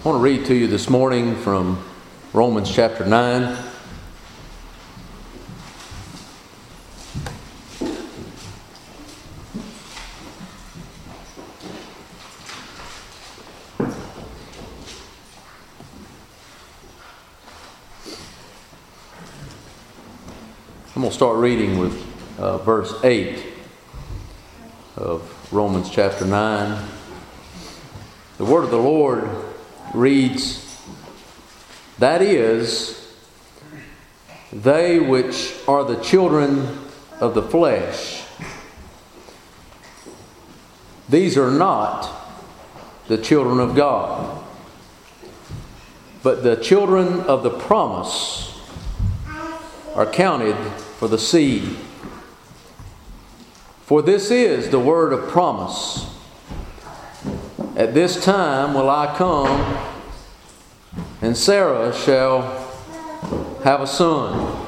I want to read to you this morning from Romans chapter 9. I'm going to start reading with verse 8 of Romans chapter 9. The word of the Lord reads, "That is, they which are the children of the flesh, these are not the children of God, but the children of the promise are counted for the seed. For this is the word of promise. At this time will I come, and Sarah shall have a son.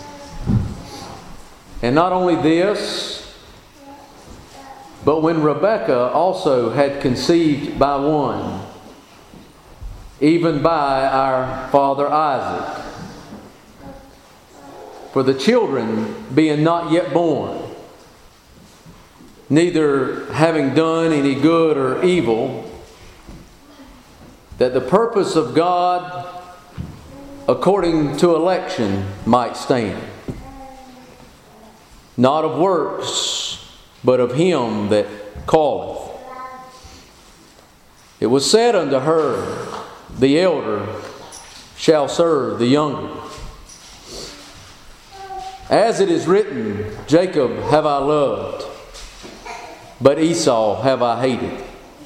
And not only this, but when Rebekah also had conceived by one, even by our father Isaac, for the children being not yet born, neither having done any good or evil, that the purpose of God according to election might stand, not of works, but of him that calleth. It was said unto her, the elder shall serve the younger. As it is written, Jacob have I loved, but Esau have I hated.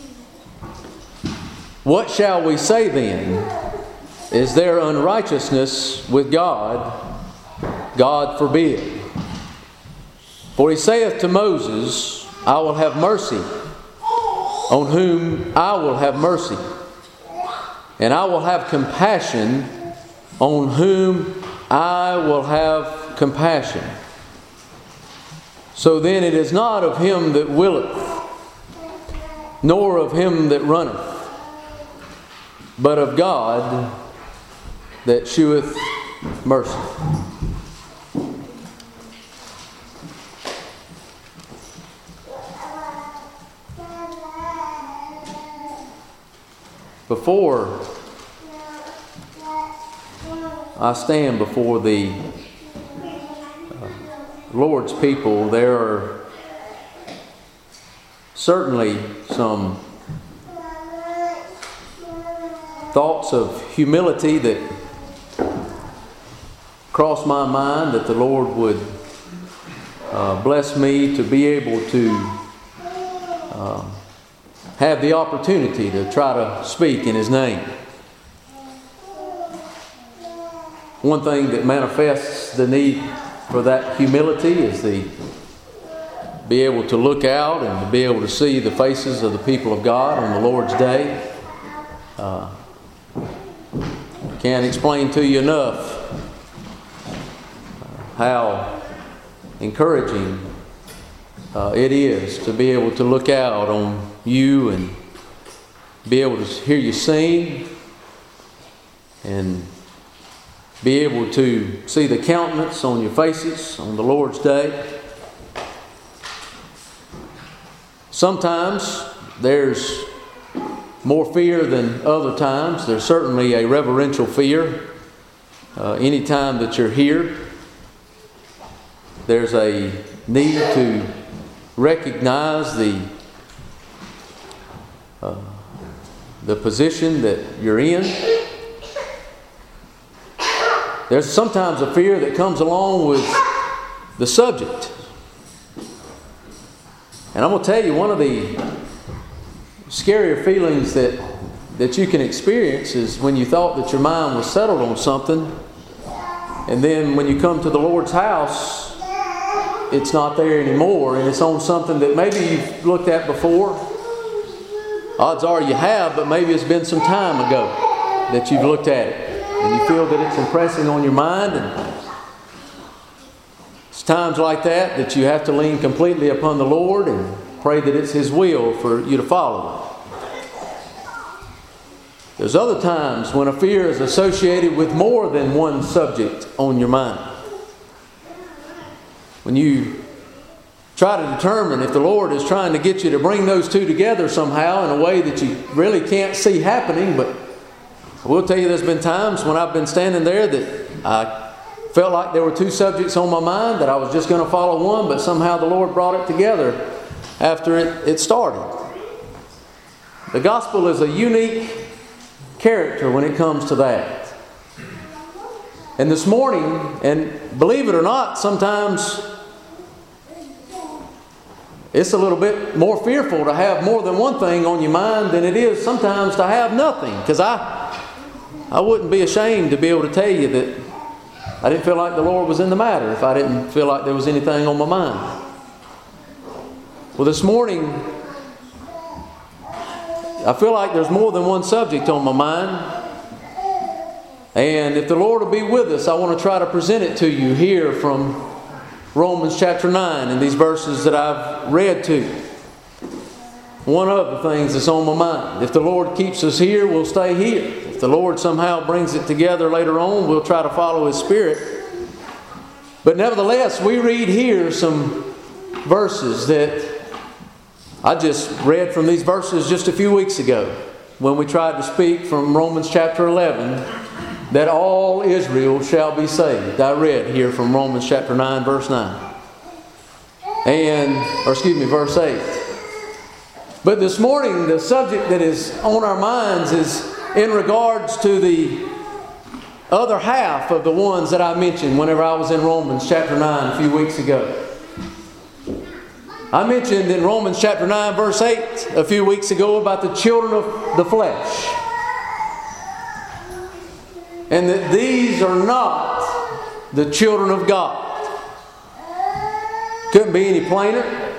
What shall we say then? Is there unrighteousness with God? God forbid. For he saith to Moses, I will have mercy on whom I will have mercy, and I will have compassion on whom I will have compassion. So then it is not of him that willeth, nor of him that runneth, but of God that sheweth mercy." Before I stand before the Lord's people, there are certainly some thoughts of humility that cross my mind, that the Lord would bless me to be able to have the opportunity to try to speak in His name. One thing that manifests the need for that humility is the be able to look out and to be able to see the faces of the people of God on the Lord's day. Can't explain to you enough how encouraging it is to be able to look out on you and be able to hear you sing and be able to see the countenance on your faces on the Lord's day. Sometimes there's more fear than other times. There's certainly a reverential fear any time that you're here. There's a need to recognize the position that you're in. There's sometimes a fear that comes along with the subject. And I'm going to tell you, one of the scarier feelings that you can experience is when you thought that your mind was settled on something, and then when you come to the Lord's house, it's not there anymore, and it's on something that maybe you've looked at before. Odds are you have, but maybe it's been some time ago that you've looked at it, and you feel that it's impressing on your mind. And it's times like that you have to lean completely upon the Lord and pray that it's His will for you to follow it. There's other times when a fear is associated with more than one subject on your mind. When you try to determine if the Lord is trying to get you to bring those two together somehow in a way that you really can't see happening. But I will tell you, there's been times when I've been standing there that I felt like there were two subjects on my mind, that I was just going to follow one, but somehow the Lord brought it together after it started. The gospel is a unique character when it comes to that. And this morning, and believe it or not, sometimes it's a little bit more fearful to have more than one thing on your mind than it is sometimes to have nothing. Because I wouldn't be ashamed to be able to tell you that I didn't feel like the Lord was in the matter if I didn't feel like there was anything on my mind. Well, this morning, I feel like there's more than one subject on my mind. And if the Lord will be with us, I want to try to present it to you here from Romans chapter 9 and these verses that I've read to you. One of the things that's on my mind. If the Lord keeps us here, we'll stay here. If the Lord somehow brings it together later on, we'll try to follow His Spirit. But nevertheless, we read here some verses that I just read from these verses just a few weeks ago when we tried to speak from Romans chapter 11 that all Israel shall be saved. I read here from Romans chapter 9 verse 9. Verse 8. But this morning the subject that is on our minds is in regards to the other half of the ones that I mentioned whenever I was in Romans chapter 9 a few weeks ago. I mentioned in Romans chapter 9 verse 8 a few weeks ago about the children of the flesh. And that these are not the children of God. Couldn't be any plainer.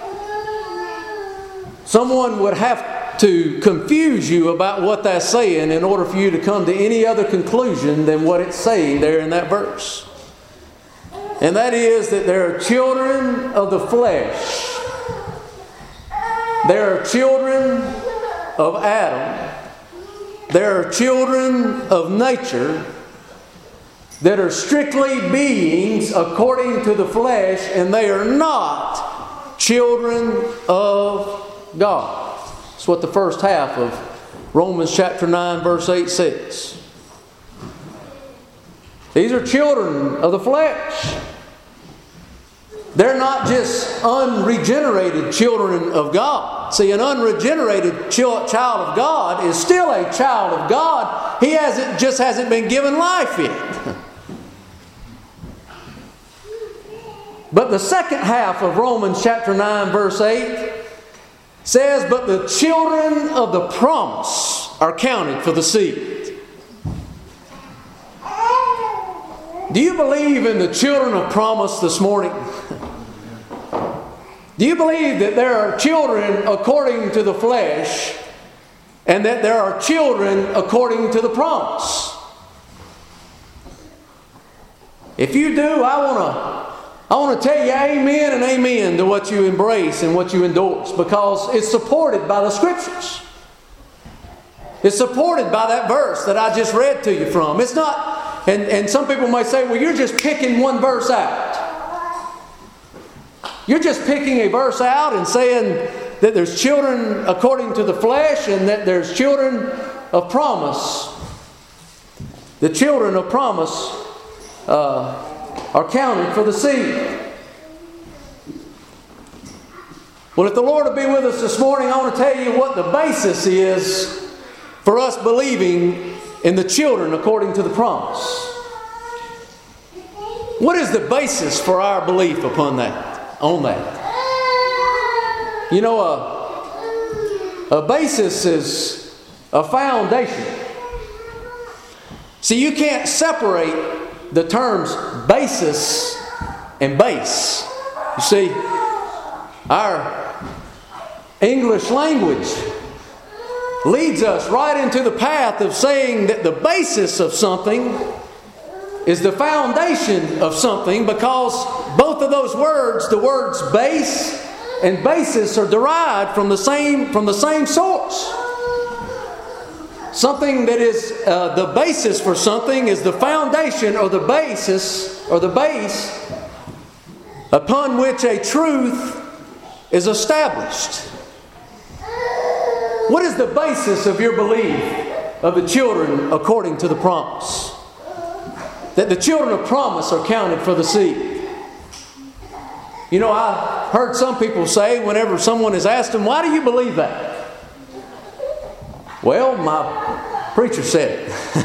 Someone would have to confuse you about what that's saying in order for you to come to any other conclusion than what it's saying there in that verse. And that is that there are children of the flesh. There are children of Adam. There are children of nature that are strictly beings according to the flesh, and they are not children of God. That's what the first half of Romans chapter 9 verse 8 says. These are children of the flesh. They're not just unregenerated children of God. See, an unregenerated child of God is still a child of God. He just hasn't been given life yet. But the second half of Romans chapter 9 verse 8 says, but the children of the promise are counted for the seed. Do you believe in the children of promise this morning? Do you believe that there are children according to the flesh and that there are children according to the promise? If you do, I want to tell you amen and amen to what you embrace and what you endorse, because it's supported by the Scriptures. It's supported by that verse that I just read to you from. It's not, and some people might say, well, you're just picking one verse out. You're just picking a verse out and saying that there's children according to the flesh and that there's children of promise. The children of promise are counted for the seed. Well, if the Lord will be with us this morning, I want to tell you what the basis is for us believing in the children according to the promise. What is the basis for our belief upon that? On that. You know, a basis is a foundation. See, you can't separate the terms basis and base. You see, our English language leads us right into the path of saying that the basis of something is the foundation of something, because both of those words, the words base and basis, are derived from the same source. Something that is the basis for something is the foundation or the basis or the base upon which a truth is established. What is the basis of your belief of the children according to the promise? That the children of promise are counted for the seed. You know, I heard some people say whenever someone has asked them, why do you believe that? Well, my preacher said it.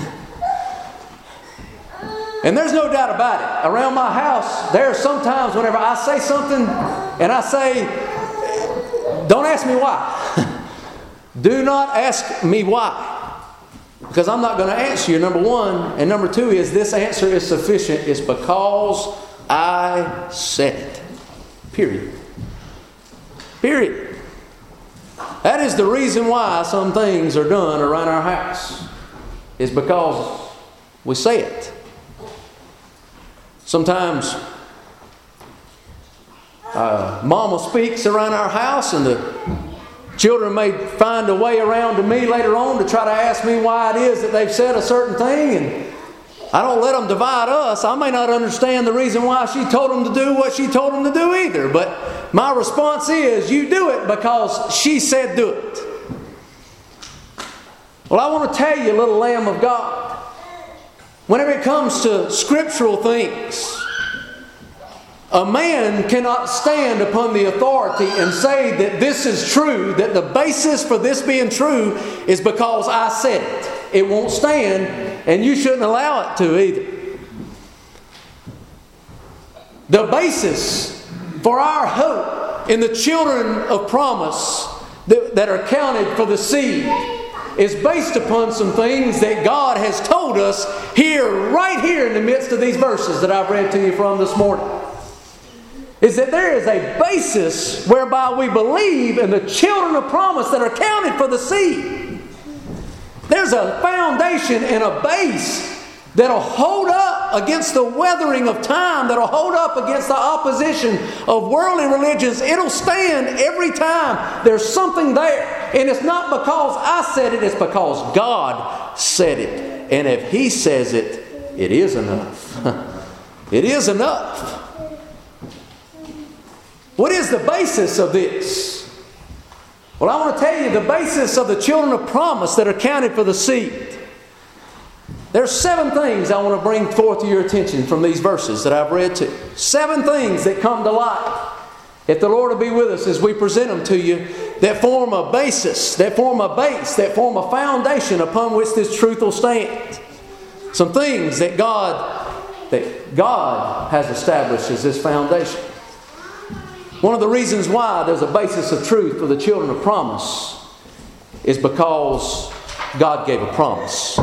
And there's no doubt about it. Around my house, there are some times whenever I say something and I say, don't ask me why. Do not ask me why. Because I'm not going to answer you, number one. And number two is this answer is sufficient. It's because I said it. Period. Period. That is the reason why some things are done around our house. Is because we say it. Sometimes Mama speaks around our house and the children may find a way around to me later on to try to ask me why it is that they've said a certain thing, and I don't let them divide us. I may not understand the reason why she told them to do what she told them to do either, but my response is, you do it because she said do it. Well, I want to tell you, little Lamb of God, whenever it comes to scriptural things, a man cannot stand upon the authority and say that this is true, that the basis for this being true is because I said it. It won't stand, and you shouldn't allow it to either. The basis for our hope in the children of promise that are counted for the seed is based upon some things that God has told us right here in the midst of these verses that I've read to you from this morning. Is that there is a basis whereby we believe in the children of promise that are counted for the seed. There's a foundation and a base that'll hold up against the weathering of time, that'll hold up against the opposition of worldly religions. It'll stand every time. There's something there. And it's not because I said it, it's because God said it. And if He says it, it is enough. It is enough. What is the basis of this? Well, I want to tell you the basis of the children of promise that are counted for the seed. There's 7 things I want to bring forth to your attention from these verses that I've read to. 7 things that come to light, if the Lord will be with us as we present them to you, that form a basis, that form a base, that form a foundation upon which this truth will stand. Some things that God has established as this foundation. One of the reasons why there's a basis of truth for the children of promise is because God gave a promise.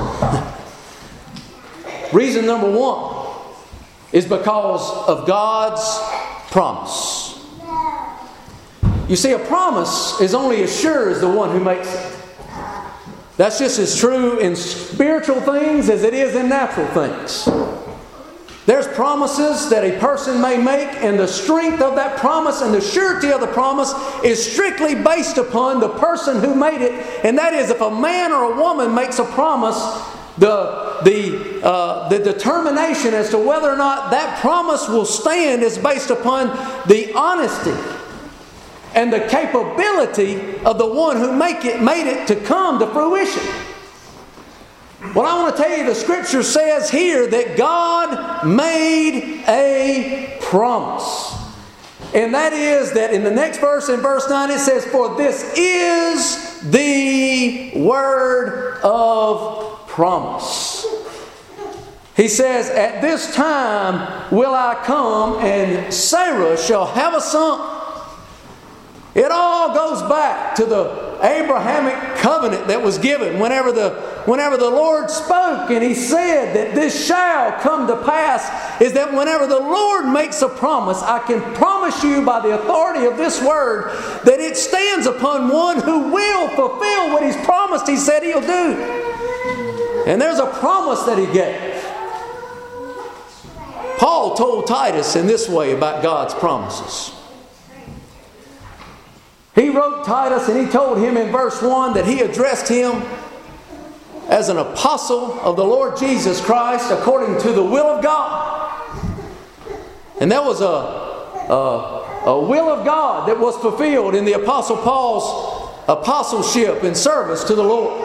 Reason number 1 is because of God's promise. You see, a promise is only as sure as the one who makes it. That's just as true in spiritual things as it is in natural things. There's promises that a person may make, and the strength of that promise and the surety of the promise is strictly based upon the person who made it. And that is, if a man or a woman makes a promise, the determination as to whether or not that promise will stand is based upon the honesty and the capability of the one who made it to come to fruition. Well, I want to tell you, the Scripture says here that God made a promise. And that is that in the next verse, in verse 9, it says, "For this is the word of promise." He says, "At this time will I come, and Sarah shall have a son." It all goes back to the Abrahamic covenant that was given whenever the Lord spoke and He said that this shall come to pass, is that whenever the Lord makes a promise, I can promise you by the authority of this word that it stands upon one who will fulfill what He's promised He said He'll do. And there's a promise that He gave. Paul told Titus in this way about God's promises. He wrote Titus and he told him in verse 1 that he addressed him as an apostle of the Lord Jesus Christ according to the will of God. And that was a will of God that was fulfilled in the Apostle Paul's apostleship and service to the Lord.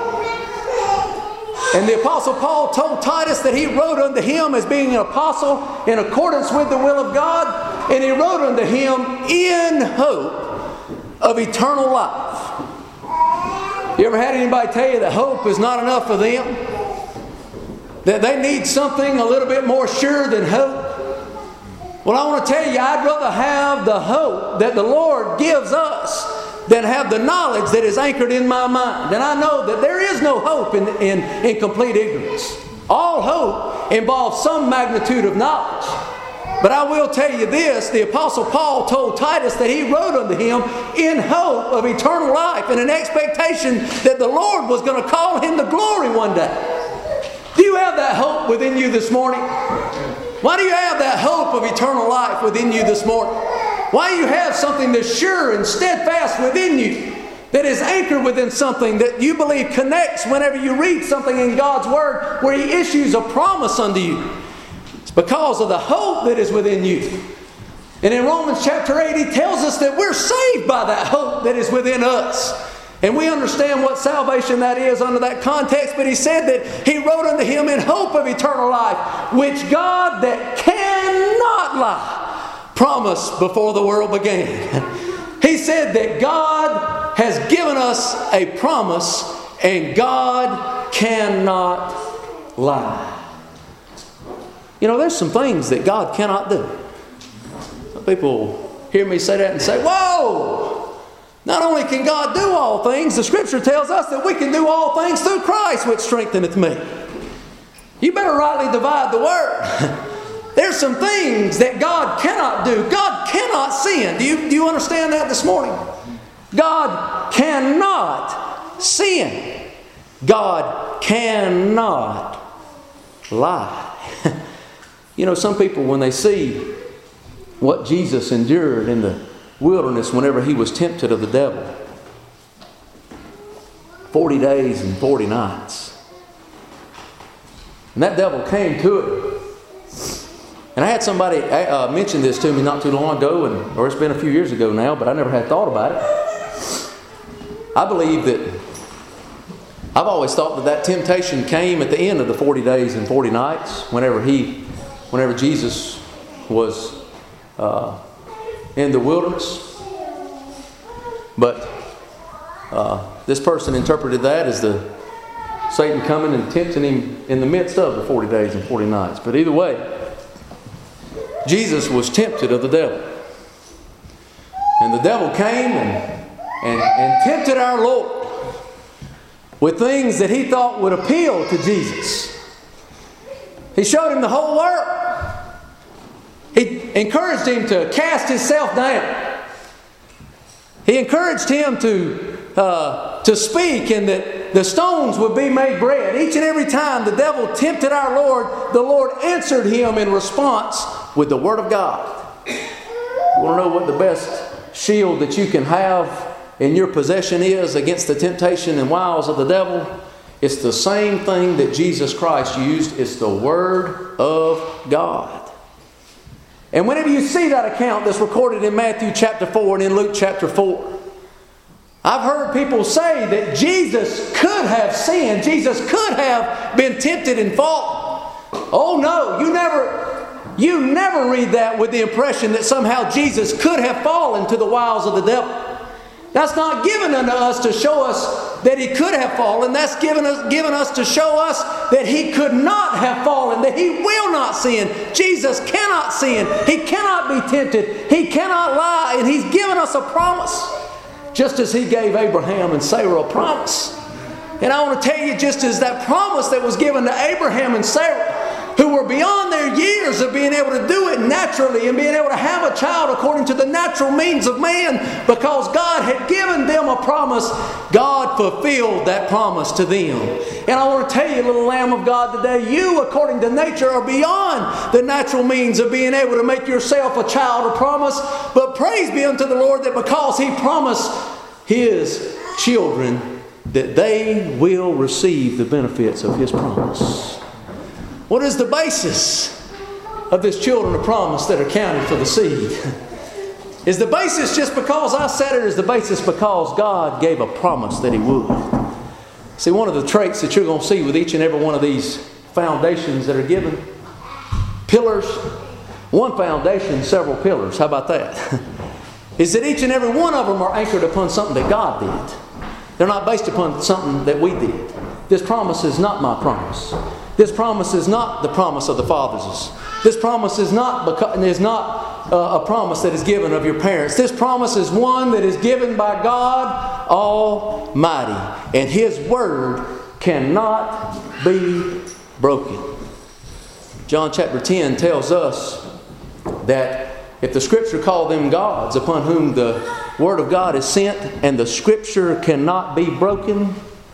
And the Apostle Paul told Titus that he wrote unto him as being an apostle in accordance with the will of God, and he wrote unto him in hope of eternal life. You ever had anybody tell you that hope is not enough for them? That they need something a little bit more sure than hope? Well, I want to tell you, I'd rather have the hope that the Lord gives us than have the knowledge that is anchored in my mind. And I know that there is no hope in complete ignorance. All hope involves some magnitude of knowledge. But I will tell you this, the Apostle Paul told Titus that he wrote unto him in hope of eternal life and an expectation that the Lord was going to call him to glory one day. Do you have that hope within you this morning? Why do you have that hope of eternal life within you this morning? Why do you have something that's sure and steadfast within you, that is anchored within something that you believe connects whenever you read something in God's Word where He issues a promise unto you? It's because of the hope that is within you. And in Romans chapter 8, He tells us that we're saved by that hope that is within us. And we understand what salvation that is under that context, but He said that He wrote unto him in hope of eternal life, which God that cannot lie promised before the world began. He said that God has given us a promise and God cannot lie. You know, there's some things that God cannot do. Some people hear me say that and say, whoa! Not only can God do all things, the Scripture tells us that we can do all things through Christ which strengtheneth me. You better rightly divide the word. There's some things that God cannot do. God cannot sin. Do you understand that this morning? God cannot sin. God cannot lie. You know, some people, when they see what Jesus endured in the wilderness whenever He was tempted of the devil, 40 days and 40 nights. And that devil came to him. And I had somebody mention this to me not too long ago, or it's been a few years ago now, but I never had thought about it. I believe that, I've always thought that temptation came at the end of the 40 days and 40 nights, whenever Jesus was in the wilderness. But this person interpreted that as Satan coming and tempting him in the midst of the 40 days and 40 nights. But either way, Jesus was tempted of the devil. And the devil came and tempted our Lord with things that he thought would appeal to Jesus. He showed him the whole world. He encouraged him to cast himself down. He encouraged him to speak, and that the stones would be made bread. Each and every time the devil tempted our Lord, the Lord answered him in response with the Word of God. You want to know what the best shield that you can have in your possession is against the temptation and wiles of the devil? It's the same thing that Jesus Christ used. It's the Word of God. And whenever you see that account that's recorded in Matthew chapter 4 and in Luke chapter 4, I've heard people say that Jesus could have sinned. Jesus could have been tempted and fallen. Oh no, you never read that with the impression that somehow Jesus could have fallen to the wiles of the devil. That's not given unto us to show us that He could have fallen. That's given us to show us that He could not have fallen, that He will not sin. Jesus cannot sin. He cannot be tempted. He cannot lie. And He's given us a promise, just as He gave Abraham and Sarah a promise. And I want to tell you, just as that promise that was given to Abraham and Sarah, who were beyond their years of being able to do it naturally and being able to have a child according to the natural means of man, because God had given them a promise, God fulfilled that promise to them. And I want to tell you, little Lamb of God, today, you, according to nature, are beyond the natural means of being able to make yourself a child of promise. But praise be unto the Lord that because He promised His children, that they will receive the benefits of His promise. What is the basis of this children of promise that are counted for the seed? Is the basis just because I said it, or is the basis because God gave a promise that He would? See, one of the traits that you're going to see with each and every one of these foundations that are given, pillars, one foundation, several pillars. How about that? Is that each and every one of them are anchored upon something that God did. They're not based upon something that we did. This promise is not my promise. This promise is not the promise of the fathers. This promise is not a promise that is given of your parents. This promise is one that is given by God Almighty. And His Word cannot be broken. John chapter 10 tells us that if the Scripture called them gods upon whom the Word of God is sent, and the Scripture cannot be broken,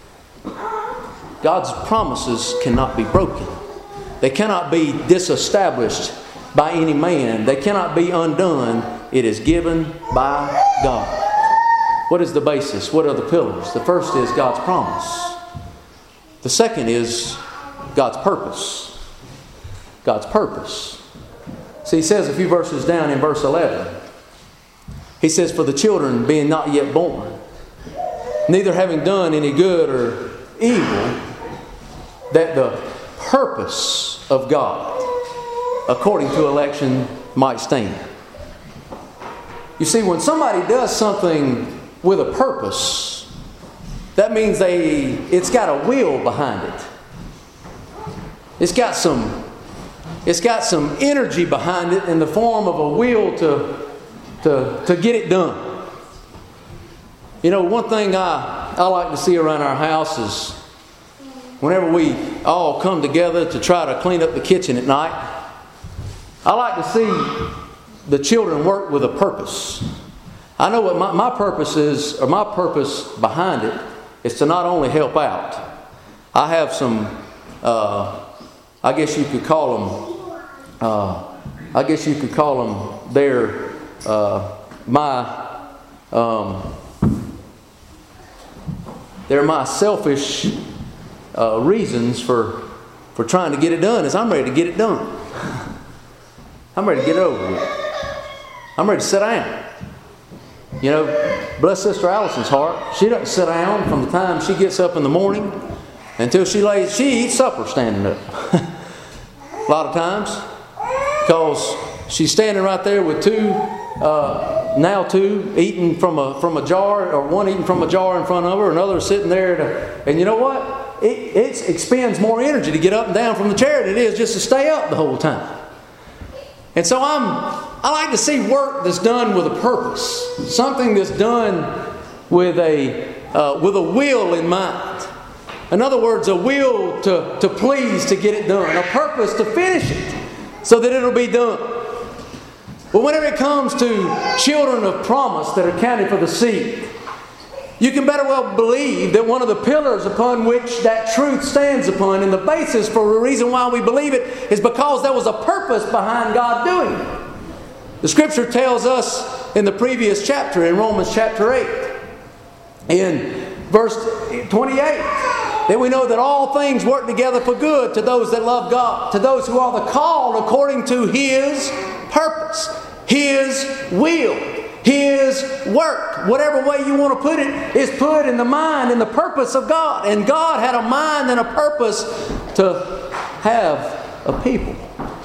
God's promises cannot be broken. They cannot be disestablished by any man. They cannot be undone. It is given by God. What is the basis? What are the pillars? The first is God's promise. The second is God's purpose. God's purpose. See, he says a few verses down in verse 11. He says, "For the children being not yet born, neither having done any good or evil, that the purpose of God, according to election, might stand." You see, when somebody does something with a purpose, that means it's got a will behind it. It's got some energy behind it in the form of a will to get it done. You know, one thing I like to see around our house is whenever we all come together to try to clean up the kitchen at night, I like to see the children work with a purpose. I know what my purpose is, or my purpose behind it is to not only help out. I have some, I guess you could call them, they're my selfish reasons for trying to get it done is I'm ready to get it done. I'm ready to get it over with. I'm ready to sit down. You know, bless Sister Allison's heart. She doesn't sit down from the time she gets up in the morning until she eats supper standing up. A lot of times. Because she's standing right there with two eating from a jar, or one eating from a jar in front of her, another sitting there. And you know what? It expends more energy to get up and down from the chair than it is just to stay up the whole time. And so I like to see work that's done with a purpose, something that's done with a will in mind. In other words, a will to please to get it done, a purpose to finish it so that it'll be done. But whenever it comes to children of promise that are counted for the seed, you can better well believe that one of the pillars upon which that truth stands upon, and the basis for the reason why we believe it, is because there was a purpose behind God doing it. The Scripture tells us in the previous chapter, in Romans chapter 8, in verse 28, that we know that all things work together for good to those that love God, to those who are the called according to His purpose, His will, His work. Whatever way you want to put it is put in the mind and the purpose of God. And God had a mind and a purpose to have a people.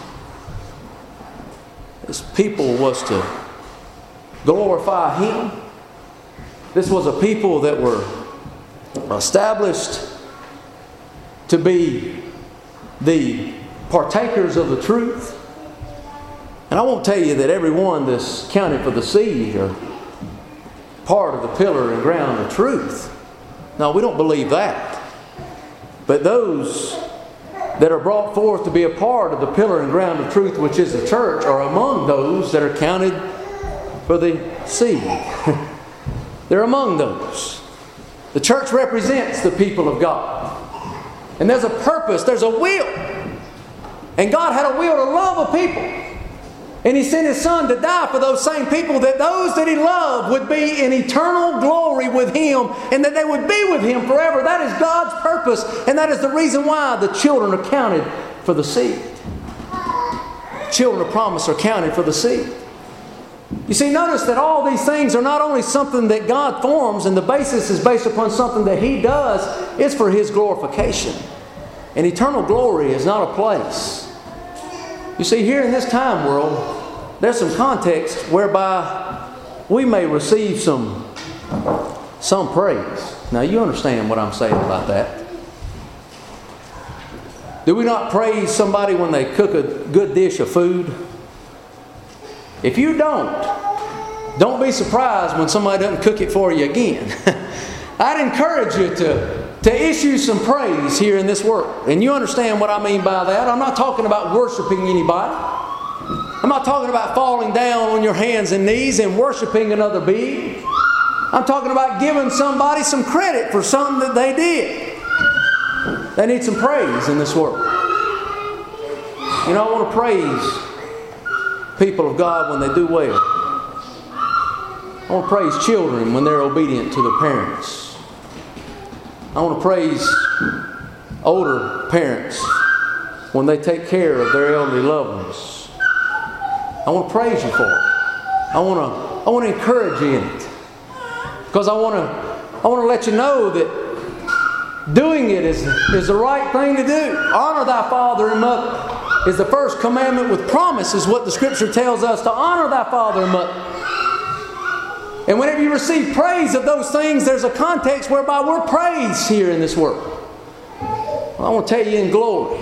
This people was to glorify Him. This was a people that were established to be the partakers of the truth. And I won't tell you that everyone that's counted for the seed are part of the pillar and ground of truth. No, we don't believe that. But those that are brought forth to be a part of the pillar and ground of truth, which is the church, are among those that are counted for the seed. They're among those. The church represents the people of God. And there's a purpose, there's a will. And God had a will to love a people. And He sent His Son to die for those same people, that those that He loved would be in eternal glory with Him, and that they would be with Him forever. That is God's purpose, and that is the reason why the children are counted for the seed. Children of promise are counted for the seed. You see, notice that all these things are not only something that God forms, and the basis is based upon something that He does, it's for His glorification. And eternal glory is not a place. You see, here in this time world, there's some context whereby we may receive some praise. Now, you understand what I'm saying about that. Do we not praise somebody when they cook a good dish of food? If you don't be surprised when somebody doesn't cook it for you again. I'd encourage you to issue some praise here in this work. And you understand what I mean by that. I'm not talking about worshiping anybody. I'm not talking about falling down on your hands and knees and worshiping another being. I'm talking about giving somebody some credit for something that they did. They need some praise in this work. You know, I want to praise people of God when they do well. I want to praise children when they're obedient to their parents. I want to praise older parents when they take care of their elderly loved ones. I want to praise you for it. I want to encourage you in it. Because I want to let you know that doing it is the right thing to do. Honor thy father and mother is the first commandment with promise, is what the Scripture tells us, to honor thy father and mother. And whenever you receive praise of those things, there's a context whereby we're praised here in this world. Well, I want to tell you, in glory,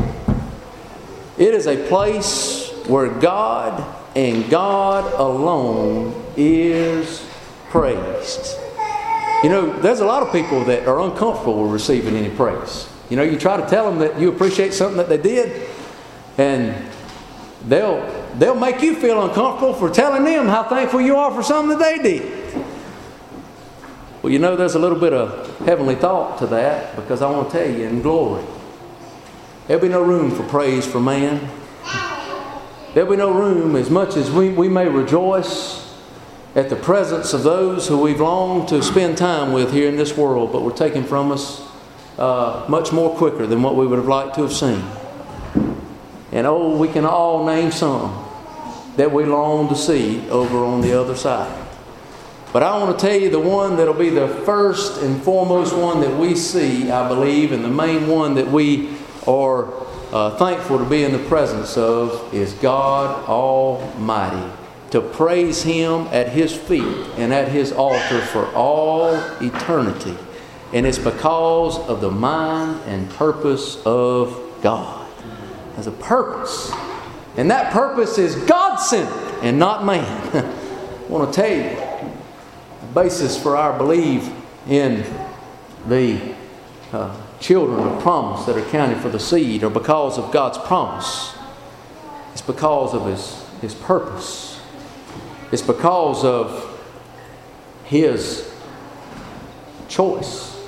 it is a place where God and God alone is praised. You know, there's a lot of people that are uncomfortable with receiving any praise. You know, you try to tell them that you appreciate something that they did, and they'll make you feel uncomfortable for telling them how thankful you are for something that they did. Well, you know, there's a little bit of heavenly thought to that, because I want to tell you, in glory, there'll be no room for praise for man. There'll be no room, as much as we may rejoice at the presence of those who we've longed to spend time with here in this world, but were taken from us much more quicker than what we would have liked to have seen. And oh, we can all name some that we long to see over on the other side. But I want to tell you, the one that'll be the first and foremost one that we see, I believe, and the main one that we are thankful to be in the presence of, is God Almighty. To praise Him at His feet and at His altar for all eternity. And it's because of the mind and purpose of God. There's a purpose. And that purpose is God-centered and not man. I want to tell you, the basis for our belief in the children of promise that are counted for the seed are because of God's promise. It's because of His purpose. It's because of His choice.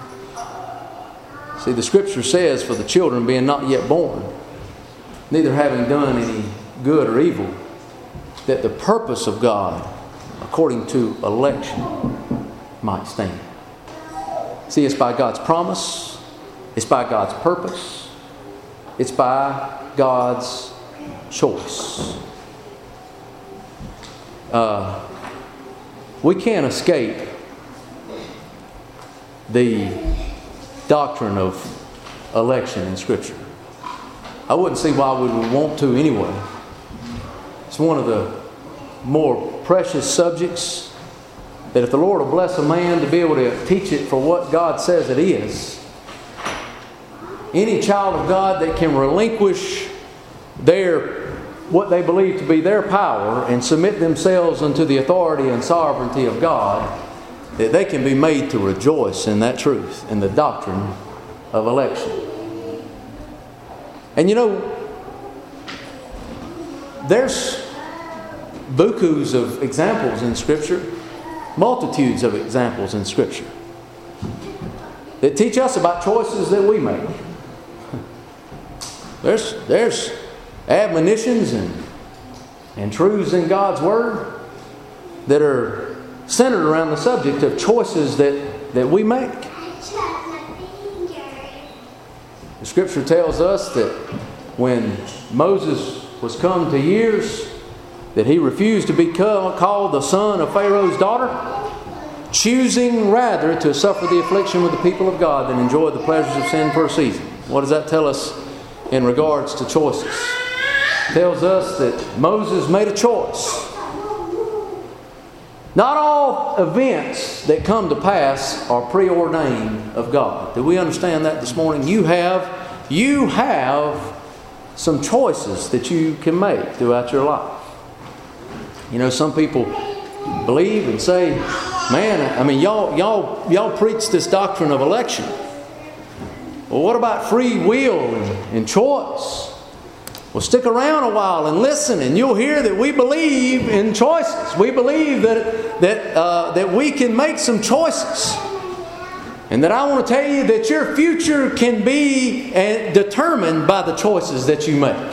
See, the Scripture says, for the children being not yet born, neither having done any good or evil, that the purpose of God, according to election, might stand. See, it's by God's promise, it's by God's purpose, it's by God's choice. We can't escape the doctrine of election in Scripture. I wouldn't see why we would want to anyway. It's one of the more precious subjects that if the Lord will bless a man to be able to teach it for what God says it is, any child of God that can relinquish what they believe to be their power and submit themselves unto the authority and sovereignty of God, that they can be made to rejoice in that truth, in the doctrine of election. And you know, there's bukus of examples in Scripture, multitudes of examples in Scripture, that teach us about choices that we make. There's admonitions and and truths in God's Word that are centered around the subject of choices that we make. The Scripture tells us that when Moses was come to years, that he refused to be called the son of Pharaoh's daughter, choosing rather to suffer the affliction with the people of God than enjoy the pleasures of sin for a season. What does that tell us in regards to choices? It tells us that Moses made a choice. Not all events that come to pass are preordained of God. Do we understand that this morning? You have some choices that you can make throughout your life. You know, some people believe and say, man, I mean, y'all preach this doctrine of election. Well, what about free will and choice? Well, stick around a while and listen, and you'll hear that we believe in choices. We believe that we can make some choices. And that I want to tell you that your future can be determined by the choices that you make.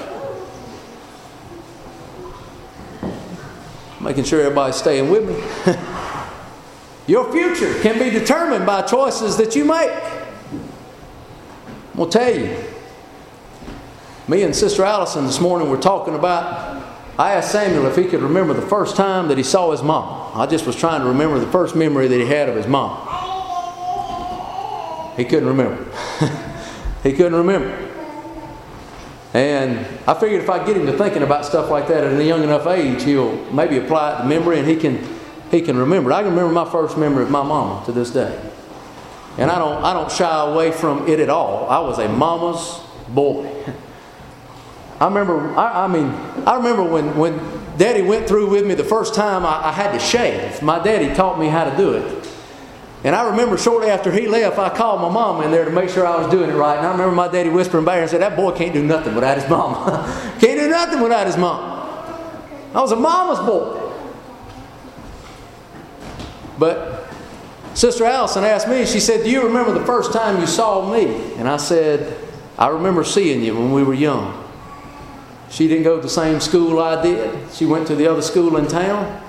Making sure everybody's staying with me. Your future can be determined by choices that you make. I'm going to tell you. Me and Sister Allison this morning were talking about, I asked Samuel if he could remember the first time that he saw his mom. I just was trying to remember the first memory that he had of his mom. He couldn't remember. He couldn't remember. And I figured if I get him to thinking about stuff like that at a young enough age, he'll maybe apply it to memory and he can remember. I can remember my first memory of my mama to this day. And I don't shy away from it at all. I was a mama's boy. I remember when Daddy went through with me the first time I had to shave. My daddy taught me how to do it. And I remember shortly after he left, I called my mom in there to make sure I was doing it right. And I remember my daddy whispering back and said, that boy can't do nothing without his mom. Can't do nothing without his mom. I was a mama's boy. But Sister Allison asked me, she said, do you remember the first time you saw me? And I said, I remember seeing you when we were young. She didn't go to the same school I did. She went to the other school in town.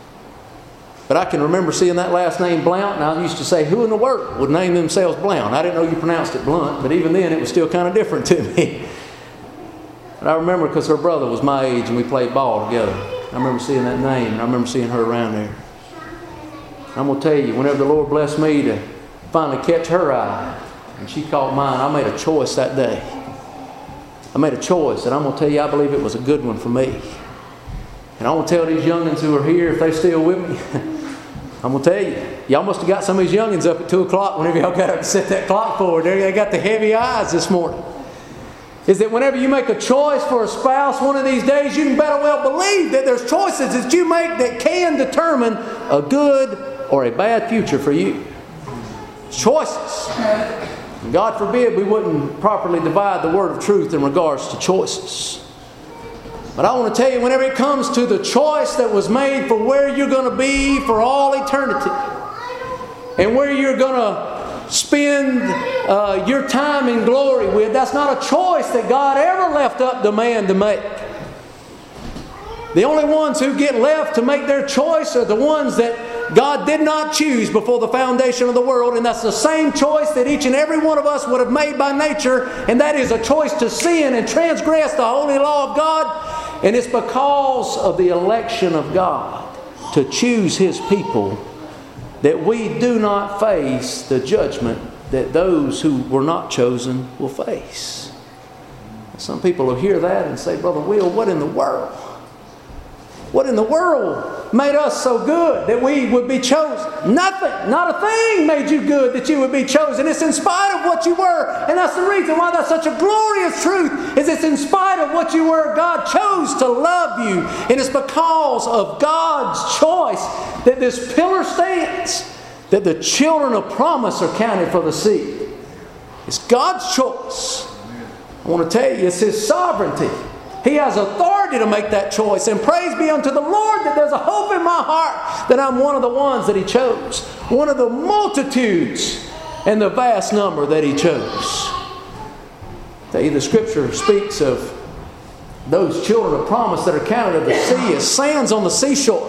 But I can remember seeing that last name Blount, and I used to say, who in the world would name themselves Blount? I didn't know you pronounced it Blunt, but even then it was still kind of different to me. But I remember because her brother was my age and we played ball together. I remember seeing that name, and I remember seeing her around there. I'm going to tell you, whenever the Lord blessed me to finally catch her eye, and she caught mine, I made a choice that day. I made a choice, and I'm going to tell you, I believe it was a good one for me. And I want to tell these youngins who are here, if they're still with me, I'm going to tell you, y'all must have got some of these youngins up at 2 o'clock whenever y'all got up to set that clock forward. They got the heavy eyes this morning. Is that whenever you make a choice for a spouse one of these days, you can better well believe that there's choices that you make that can determine a good or a bad future for you. Choices. And God forbid we wouldn't properly divide the word of truth in regards to choices. But I want to tell you, whenever it comes to the choice that was made for where you're going to be for all eternity, and where you're going to spend your time in glory with, that's not a choice that God ever left up to man to make. The only ones who get left to make their choice are the ones that God did not choose before the foundation of the world, and that's the same choice that each and every one of us would have made by nature, and that is a choice to sin and transgress the holy law of God. And it's because of the election of God to choose His people that we do not face the judgment that those who were not chosen will face. Some people will hear that and say, Brother Will, what in the world? What in the world made us so good that we would be chosen? Nothing, not a thing made you good that you would be chosen. It's in spite of what you were. And that's the reason why that's such a glorious truth, is it's in spite of what you were, God chose to love you. And it's because of God's choice that this pillar stands, that the children of promise are counted for the seed. It's God's choice. I want to tell you, it's His sovereignty. He has authority to make that choice. And praise be unto the Lord that there's a hope in my heart that I'm one of the ones that He chose. One of the multitudes and the vast number that He chose. The Scripture speaks of those children of promise that are counted of the sea as sands on the seashore.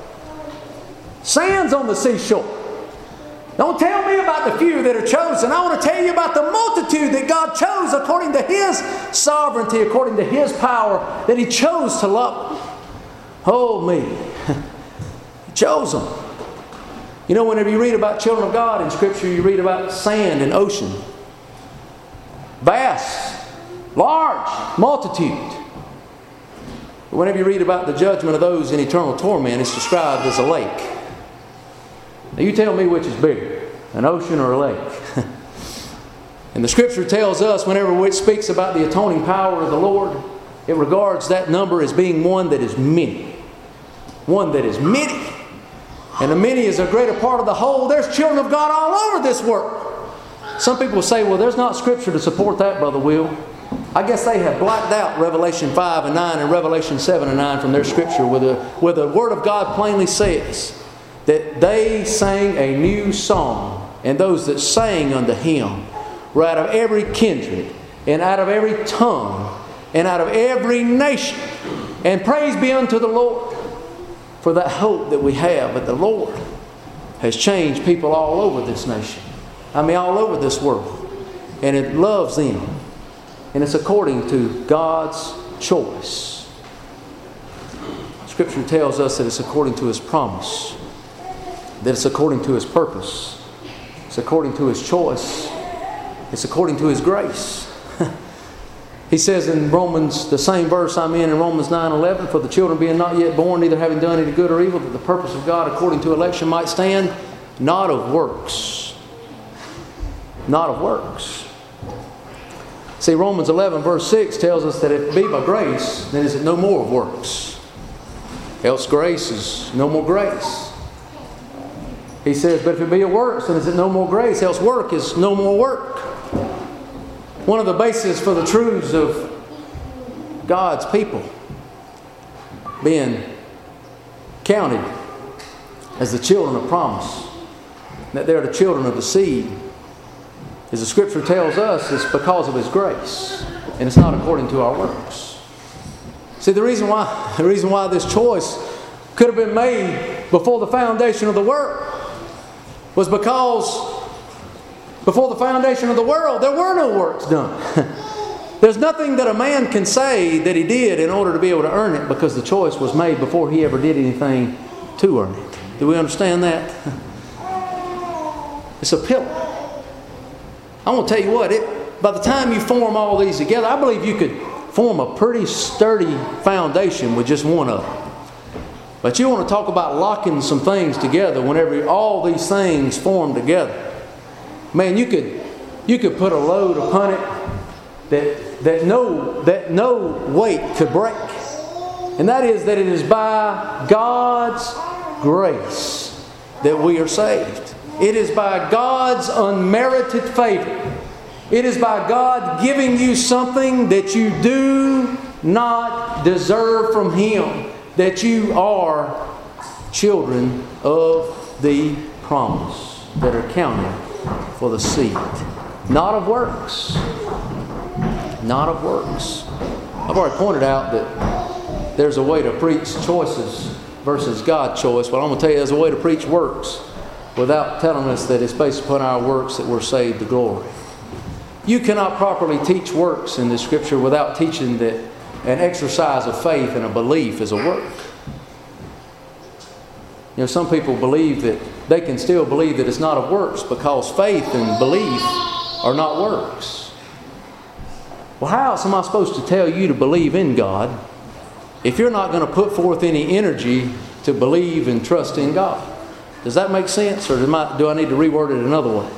Sands on the seashore. Don't tell me about the few that are chosen. I want to tell you about the multitude that God chose according to His sovereignty, according to His power, that He chose to love them. Oh me. He chose them. You know, whenever you read about children of God in Scripture, you read about sand and ocean. Vast, large multitude. But whenever you read about the judgment of those in eternal torment, it's described as a lake. Now you tell me which is bigger, an ocean or a lake. And the Scripture tells us whenever it speaks about the atoning power of the Lord, it regards that number as being one that is many. One that is many. And the many is a greater part of the whole. There's children of God all over this world. Some people say, well, there's not Scripture to support that, Brother Will. I guess they have blacked out Revelation 5 and 9 and Revelation 7 and 9 from their Scripture where the Word of God plainly says that they sang a new song, and those that sang unto Him were out of every kindred and out of every tongue and out of every nation. And praise be unto the Lord for that hope that we have. But the Lord has changed people all over this nation. I mean, all over this world. And it loves them. And it's according to God's choice. Scripture tells us that it's according to His promise. That it's according to His purpose. It's according to His choice. It's according to His grace. He says in Romans, the same verse I'm in Romans 9:11, for the children being not yet born, neither having done any good or evil, that the purpose of God according to election might stand, not of works. Not of works. See, Romans 11 verse 6 tells us that if it be by grace, then is it no more of works. Else grace is no more grace. He says, but if it be of works, then is it no more grace, else work is no more work. One of the bases for the truths of God's people being counted as the children of promise, that they're the children of the seed, as the Scripture tells us, is because of His grace, and it's not according to our works. See, the reason why this choice could have been made before the foundation of the world was because before the foundation of the world there were no works done. There's nothing that a man can say that he did in order to be able to earn it, because the choice was made before he ever did anything to earn it. Do we understand that? It's a pillar. I'm going to tell you what, by the time you form all these together, I believe you could form a pretty sturdy foundation with just one of them. But you want to talk about locking some things together whenever all these things form together. Man, you could put a load upon it that no weight could break. And that is that it is by God's grace that we are saved. It is by God's unmerited favor. It is by God giving you something that you do not deserve from Him, that you are children of the promise that are counted for the seed. Not of works. Not of works. I've already pointed out that there's a way to preach choices versus God's choice, but I'm going to tell you there's a way to preach works without telling us that it's based upon our works that we're saved to glory. You cannot properly teach works in the Scripture without teaching that an exercise of faith and a belief is a work. You know, some people believe that they can still believe that it's not of works because faith and belief are not works. Well, how else am I supposed to tell you to believe in God if you're not going to put forth any energy to believe and trust in God? Does that make sense, or do I need to reword it another way?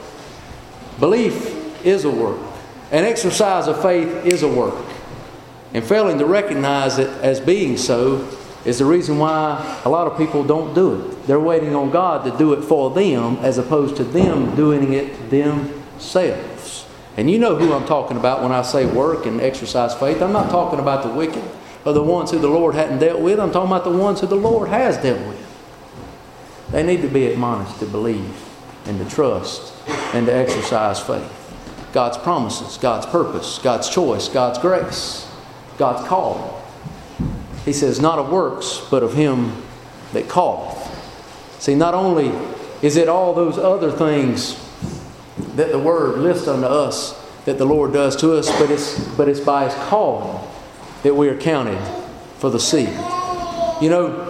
Belief is a work. An exercise of faith is a work. And failing to recognize it as being so is the reason why a lot of people don't do it. They're waiting on God to do it for them as opposed to them doing it themselves. And you know who I'm talking about when I say work and exercise faith. I'm not talking about the wicked or the ones who the Lord hadn't dealt with. I'm talking about the ones who the Lord has dealt with. They need to be admonished to believe and to trust and to exercise faith. God's promises, God's purpose, God's choice, God's grace, God's call. He says, not of works, but of him that calleth. See, not only is it all those other things that the Word lists unto us that the Lord does to us, but it's by His calling that we are counted for the seed. You know,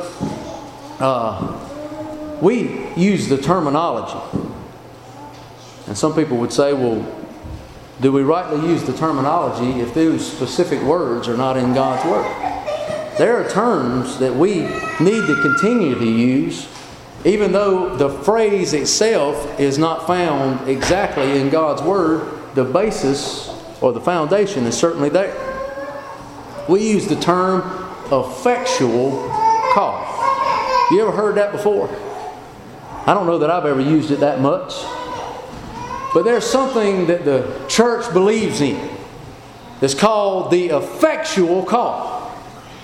we use the terminology. And some people would say, well, do we rightly use the terminology if those specific words are not in God's Word? There are terms that we need to continue to use, even though the phrase itself is not found exactly in God's Word. The basis or the foundation is certainly there. We use the term effectual call. You ever heard that before? I don't know that I've ever used it that much. But there's something that the church believes in. It's called the effectual call.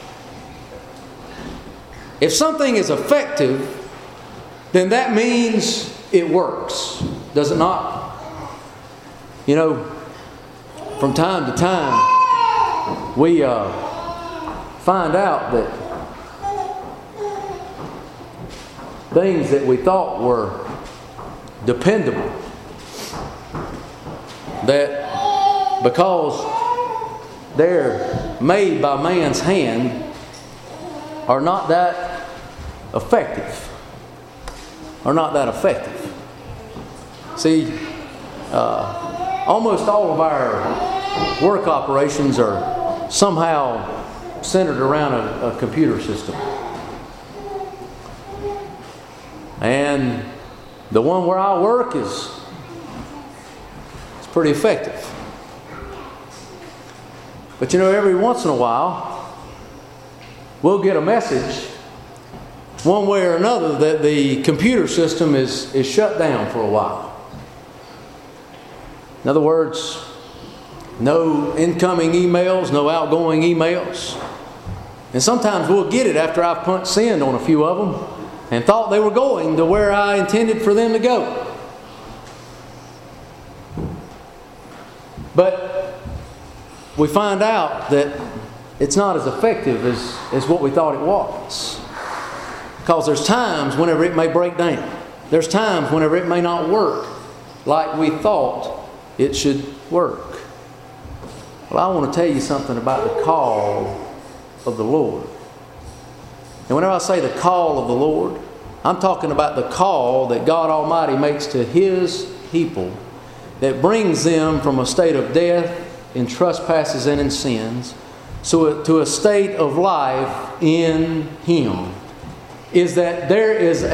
If something is effective, then that means it works. Does it not? You know, from time to time, we find out that things that we thought were dependable, that because they're made by man's hand, are not that effective. See, almost all of our work operations are somehow centered around a computer system. And the one where I work is pretty effective. But you know, every once in a while, we'll get a message one way or another that the computer system is shut down for a while. In other words, no incoming emails, no outgoing emails. And sometimes we'll get it after I've punched send on a few of them and thought they were going to where I intended for them to go. But we find out that it's not as effective as what we thought it was. Because there's times whenever it may break down. There's times whenever it may not work like we thought it should work. Well, I want to tell you something about the call of the Lord. And whenever I say the call of the Lord, I'm talking about the call that God Almighty makes to His people that brings them from a state of death in trespasses and in sins to a state of life in Him. Is that there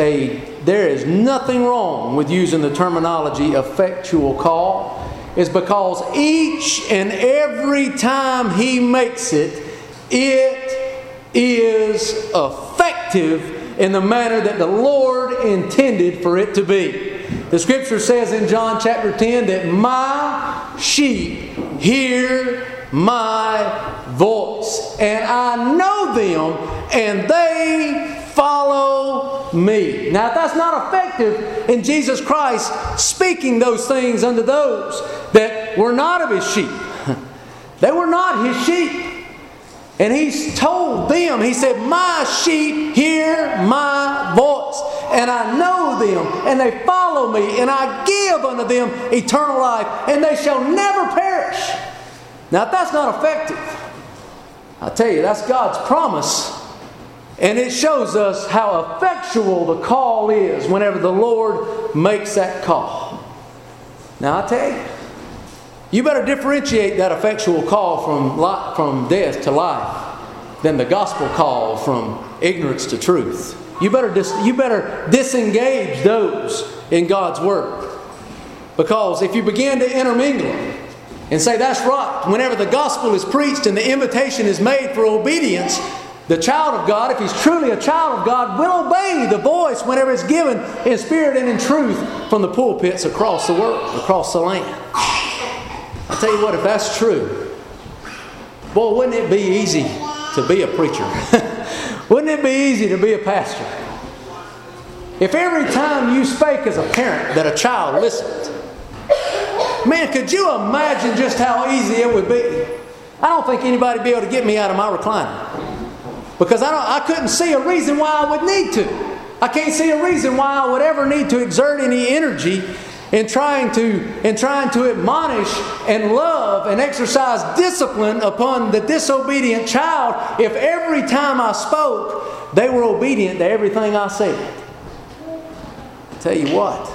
is nothing wrong with using the terminology effectual call. Is because each and every time He makes it, it is effective in the manner that the Lord intended for it to be. The Scripture says in John chapter 10 that my sheep hear my voice, and I know them, and they follow me. Now, if that's not effective in Jesus Christ speaking those things unto those that were not of His sheep, they were not His sheep. And He's told them, He said, my sheep hear my voice, and I know them, and they follow me, and I give unto them eternal life, and they shall never perish. Now, if that's not effective, I tell you, that's God's promise. And it shows us how effectual the call is whenever the Lord makes that call. Now, I tell you, you better differentiate that effectual call from death to life than the gospel call from ignorance to truth. You better disengage those in God's Word. Because if you begin to intermingle and say, that's right, whenever the gospel is preached and the invitation is made for obedience, the child of God, if he's truly a child of God, will obey the voice whenever it's given in spirit and in truth from the pulpits across the world, across the land. I tell you what, if that's true, boy, wouldn't it be easy to be a preacher? Wouldn't it be easy to be a pastor? If every time you spake as a parent that a child listened, man, could you imagine just how easy it would be? I don't think anybody would be able to get me out of my recliner. Because I couldn't see a reason why I would need to. I can't see a reason why I would ever need to exert any energy in trying to admonish and love and exercise discipline upon the disobedient child if every time I spoke, they were obedient to everything I said. I tell you what,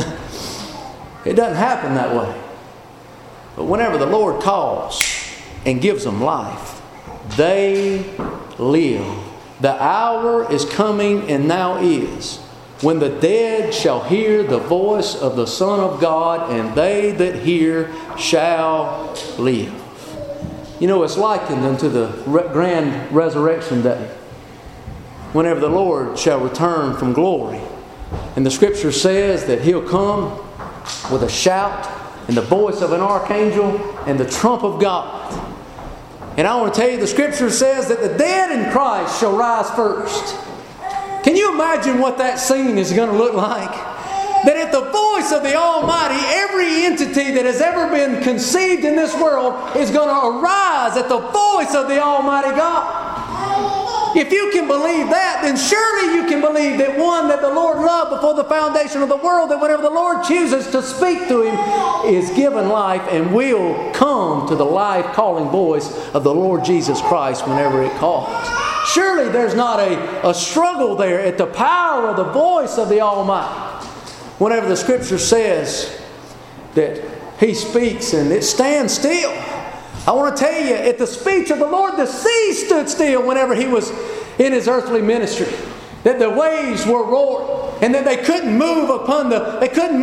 it doesn't happen that way. But whenever the Lord calls and gives them life, they live. The hour is coming, and now is, when the dead shall hear the voice of the Son of God, and they that hear shall live. You know, it's likened unto the grand resurrection day, whenever the Lord shall return from glory. And the Scripture says that He'll come with a shout and the voice of an archangel and the trump of God. And I want to tell you, the Scripture says that the dead in Christ shall rise first. Can you imagine what that scene is going to look like? That at the voice of the Almighty, every entity that has ever been conceived in this world is going to arise at the voice of the Almighty God. If you can believe that, then surely you can believe that one that the Lord loved before the foundation of the world, that whenever the Lord chooses to speak to him, is given life and will come to the life-calling voice of the Lord Jesus Christ whenever it calls. Surely there's not a struggle there at the power of the voice of the Almighty. Whenever the Scripture says that He speaks and it stands still. I want to tell you, at the speech of the Lord, the sea stood still whenever He was in His earthly ministry. That the waves were roaring, and that they couldn't move upon them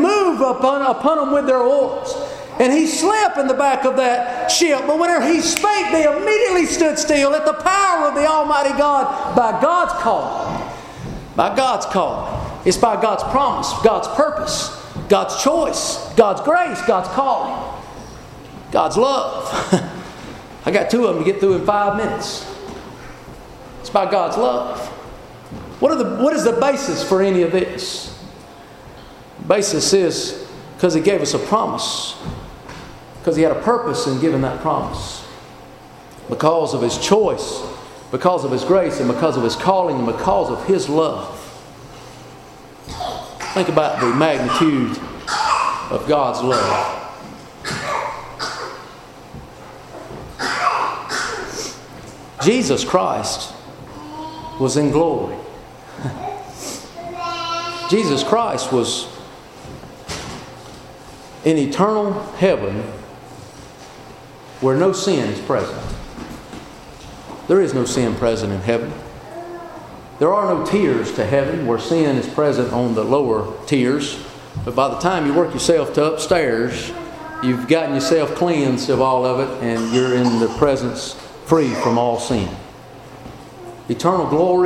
with their oars. And He slept in the back of that ship. But whenever He spake, they immediately stood still at the power of the Almighty God by God's call. By God's call. It's by God's promise, God's purpose, God's choice, God's grace, God's calling. God's love. I got 2 of them to get through in 5 minutes. It's by God's love. What is the basis for any of this? The basis is because He gave us a promise. Because He had a purpose in giving that promise. Because of His choice, because of His grace, and because of His calling, and because of His love. Think about the magnitude of God's love. Jesus Christ was in glory. Jesus Christ was in eternal heaven where no sin is present. There is no sin present in heaven. There are no tears to heaven where sin is present on the lower tiers. But by the time you work yourself to upstairs, you've gotten yourself cleansed of all of it, and you're in the presence free from all sin. Eternal glory.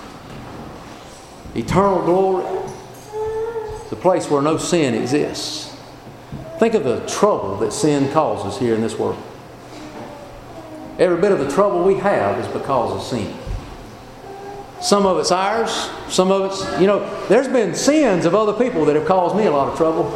Eternal glory. The place where no sin exists. Think of the trouble that sin causes here in this world. Every bit of the trouble we have is because of sin. Some of it's ours. Some of it's, there's been sins of other people that have caused me a lot of trouble.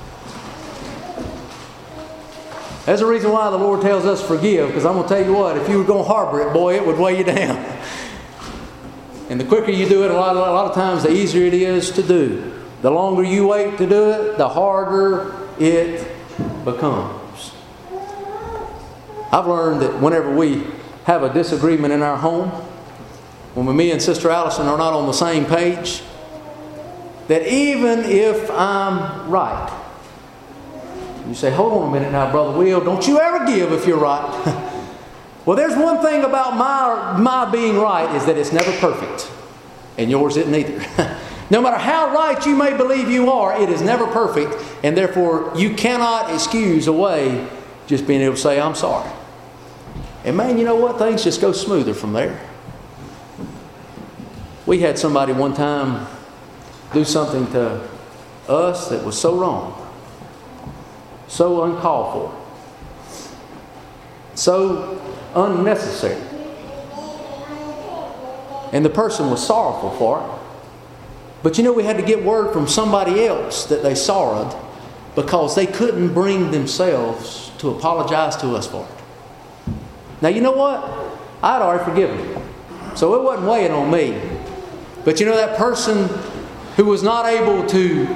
That's the reason why the Lord tells us forgive, because I'm going to tell you what, if you were going to harbor it, boy, it would weigh you down. And the quicker you do it, a lot of times, the easier it is to do. The longer you wait to do it, the harder it becomes. I've learned that whenever we have a disagreement in our home, when me and Sister Allison are not on the same page, that even if I'm right, you say, hold on a minute now, Brother Will, don't you ever give if you're right. Well, there's one thing about my being right, is that it's never perfect. And yours isn't either. No matter how right you may believe you are, it is never perfect. And therefore, you cannot excuse away just being able to say, I'm sorry. And man, you know what? Things just go smoother from there. We had somebody one time do something to us that was so wrong. So uncalled for. So unnecessary. And the person was sorrowful for it. But we had to get word from somebody else that they sorrowed because they couldn't bring themselves to apologize to us for it. Now, you know what? I'd already forgiven them. So it wasn't weighing on me. But you know that person who was not able to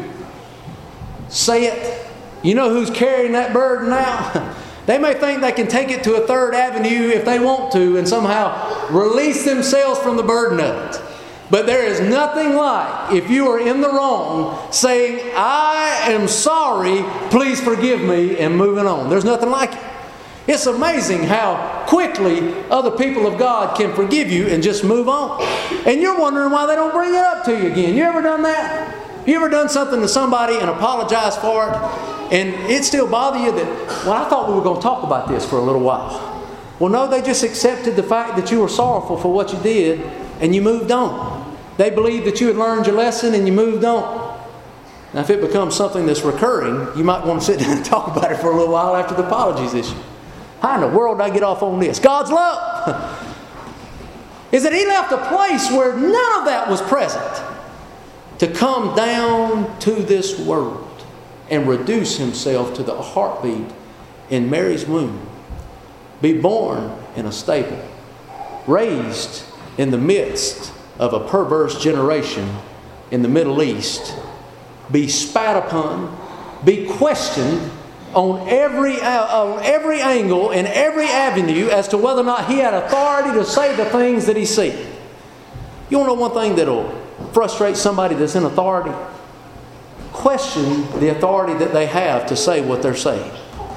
say it, you know who's carrying that burden now? They may think they can take it to a Third Avenue if they want to and somehow release themselves from the burden of it. But there is nothing like, if you are in the wrong, saying, I am sorry, please forgive me, and moving on. There's nothing like it. It's amazing how quickly other people of God can forgive you and just move on. And you're wondering why they don't bring it up to you again. You ever done that? You ever done something to somebody and apologized for it, and it still bothers you that, well, I thought we were going to talk about this for a little while. Well, no, they just accepted the fact that you were sorrowful for what you did, and you moved on. They believed that you had learned your lesson, and you moved on. Now, if it becomes something that's recurring, you might want to sit down and talk about it for a little while after the apologies issue. How in the world did I get off on this? God's love is that He left a place where none of that was present to come down to this world and reduce Himself to the heartbeat in Mary's womb, be born in a stable, raised in the midst of a perverse generation in the Middle East, be spat upon, be questioned on every angle and every avenue as to whether or not He had authority to say the things that He said. You want to know one thing that'll frustrate somebody that's in authority? Question the authority that they have to say what they're saying.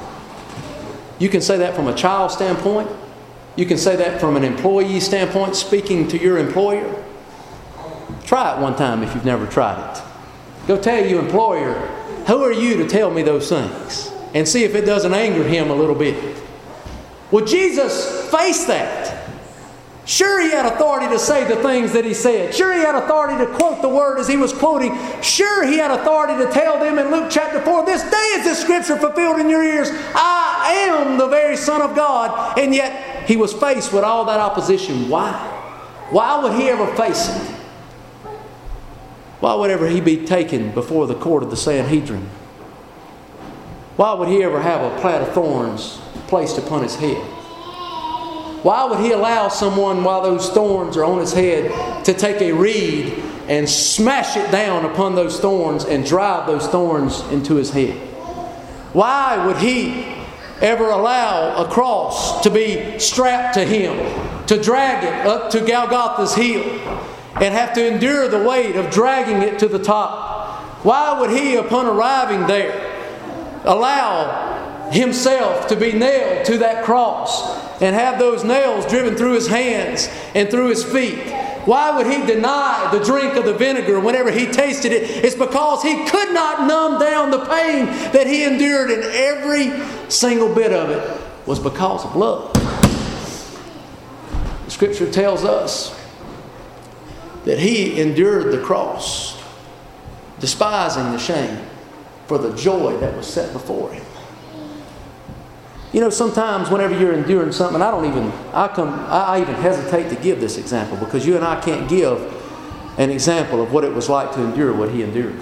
You can say that from a child standpoint. You can say that from an employee standpoint, speaking to your employer. Try it one time if you've never tried it. Go tell your employer, who are you to tell me those things? And see if it doesn't anger him a little bit. Well, Jesus faced that. Sure, He had authority to say the things that He said. Sure, He had authority to quote the word as He was quoting. Sure, He had authority to tell them in Luke chapter 4, this day is this scripture fulfilled in your ears. I am the very Son of God. And yet, He was faced with all that opposition. Why? Why would He ever face it? Why would ever He be taken before the court of the Sanhedrin? Why would He ever have a plait of thorns placed upon His head? Why would He allow someone, while those thorns are on his head, to take a reed and smash it down upon those thorns and drive those thorns into His head? Why would He ever allow a cross to be strapped to Him, to drag it up to Golgotha's hill, and have to endure the weight of dragging it to the top? Why would He, upon arriving there, allow Himself to be nailed to that cross and have those nails driven through His hands and through His feet? Why would He deny the drink of the vinegar whenever He tasted it? It's because He could not numb down the pain that He endured, and every single bit of it was because of love. The Scripture tells us that He endured the cross, despising the shame, for the joy that was set before Him. You know, sometimes whenever you're enduring something, I even hesitate to give this example, because you and I can't give an example of what it was like to endure what He endured.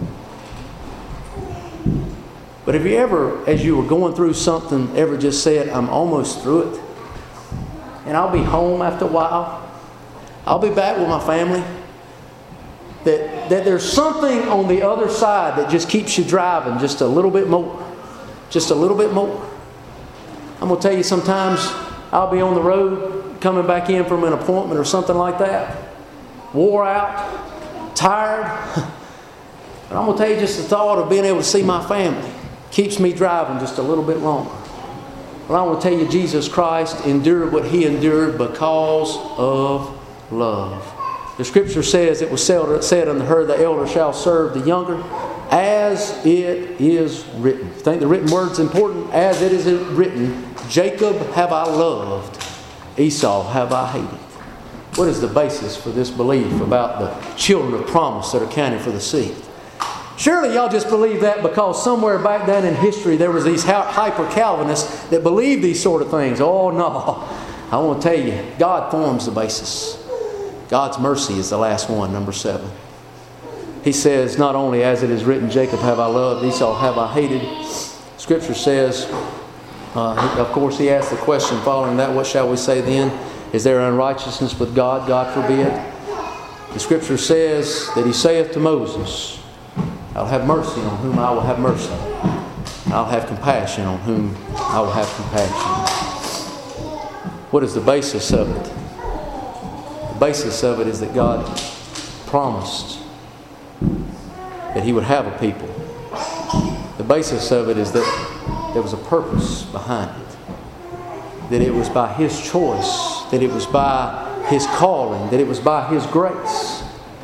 But have you ever, as you were going through something, ever just said, I'm almost through it, and I'll be home after a while, I'll be back with my family, that there's something on the other side that just keeps you driving just a little bit more. Just a little bit more. I'm going to tell you, sometimes I'll be on the road coming back in from an appointment or something like that, wore out, tired. But I'm going to tell you, just the thought of being able to see my family keeps me driving just a little bit longer. But I want to tell you, Jesus Christ endured what He endured because of love. The Scripture says, it was said unto her, the elder shall serve the younger, as it is written. You think the written word's important? As it is written, Jacob have I loved, Esau have I hated. What is the basis for this belief about the children of promise that are counted for the seed? Surely y'all just believe that because somewhere back down in history there was these hyper-Calvinists that believed these sort of things. Oh no. I want to tell you, God forms the basis. God's mercy is the last one, number 7. He says, not only as it is written, Jacob have I loved, Esau have I hated. Scripture says, of course He asked the question following that, what shall we say then? Is there unrighteousness with God? God forbid. The Scripture says that He saith to Moses, I'll have mercy on whom I will have mercy. I'll have compassion on whom I will have compassion. What is the basis of it? The basis of it is that God promised that He would have a people. The basis of it is that there was a purpose behind it. That it was by His choice, that it was by His calling, that it was by His grace,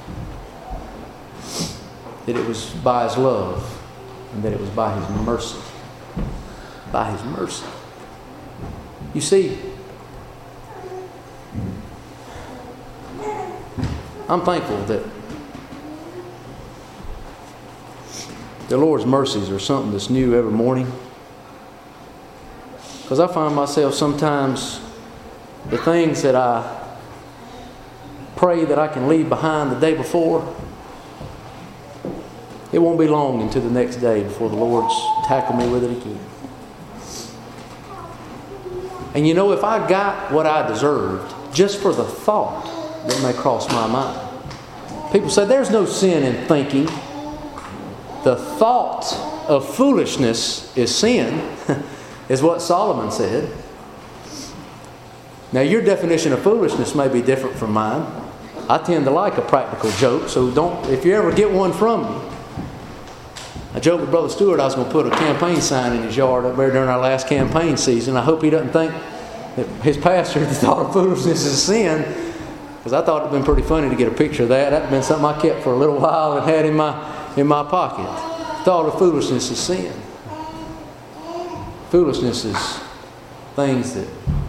that it was by His love, and that it was by His mercy. By His mercy. You see, I'm thankful that the Lord's mercies are something that's new every morning. Because I find myself sometimes, the things that I pray that I can leave behind the day before, it won't be long until the next day before the Lord's tackle me with it again. And you know, if I got what I deserved just for the thought that may cross my mind. People say there's no sin in thinking. The thought of foolishness is sin, is what Solomon said. Now, your definition of foolishness may be different from mine. I tend to like a practical joke, so if you ever get one from me. I joked with Brother Stewart I was going to put a campaign sign in his yard up there during our last campaign season. I hope he doesn't think that his pastor thought of foolishness is sin, because I thought it would have been pretty funny to get a picture of that. That would have been something I kept for a little while and had in my pocket. Thought of foolishness is sin. Foolishness is things that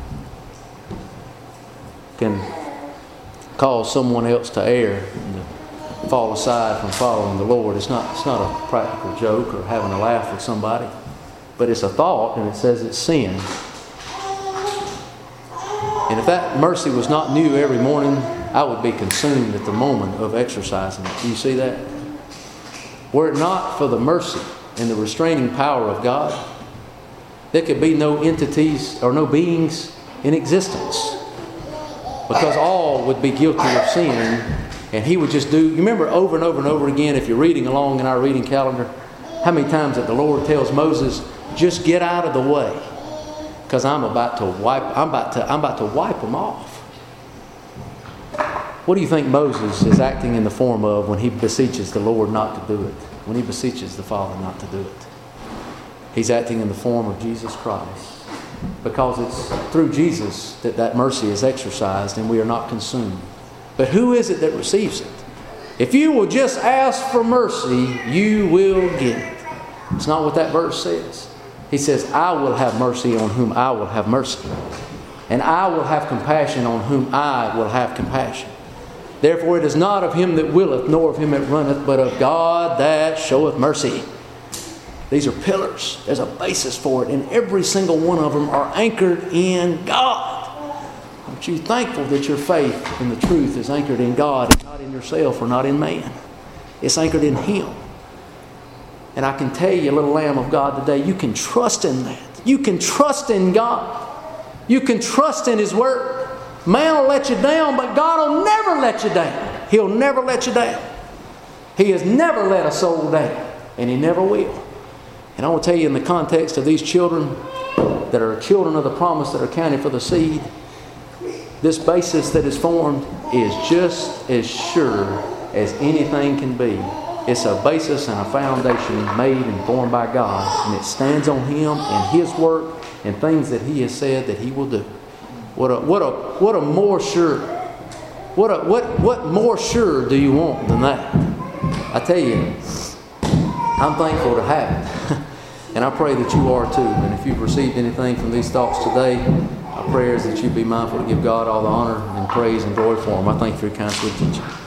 can cause someone else to err and to fall aside from following the Lord. It's not a practical joke or having a laugh with somebody, but it's a thought, and it says it's sin. And if that mercy was not new every morning, I would be consumed at the moment of exercising it. Do you see that? Were it not for the mercy and the restraining power of God, there could be no entities or no beings in existence. Because all would be guilty of sin, and He would just do... You remember over and over and over again, if you're reading along in our reading calendar, how many times that the Lord tells Moses, just get out of the way, because I'm about to wipe them off. What do you think Moses is acting in the form of when he beseeches the Lord not to do it? When he beseeches the Father not to do it? He's acting in the form of Jesus Christ. Because it's through Jesus that mercy is exercised and we are not consumed. But who is it that receives it? If you will just ask for mercy, you will get it. It's not what that verse says. He says, I will have mercy on whom I will have mercy. And I will have compassion on whom I will have compassion. Therefore it is not of him that willeth, nor of him that runneth, but of God that showeth mercy. These are pillars. There's a basis for it. And every single one of them are anchored in God. Aren't you thankful that your faith in the truth is anchored in God and not in yourself or not in man? It's anchored in Him. And I can tell you, little lamb of God today, you can trust in that. You can trust in God. You can trust in His Word. Man will let you down, but God will never let you down. He'll never let you down. He has never let a soul down, and He never will. And I want to tell you, in the context of these children that are children of the promise that are counted for the seed, this basis that is formed is just as sure as anything can be. It's a basis and a foundation made and formed by God, and it stands on Him and His work and things that He has said that He will do. What more sure do you want than that? I tell you, I'm thankful to have it. And I pray that you are too. And if you've received anything from these thoughts today, our prayer is that you be mindful to give God all the honor and praise and glory for them. I thank you for your kind, sweet teaching.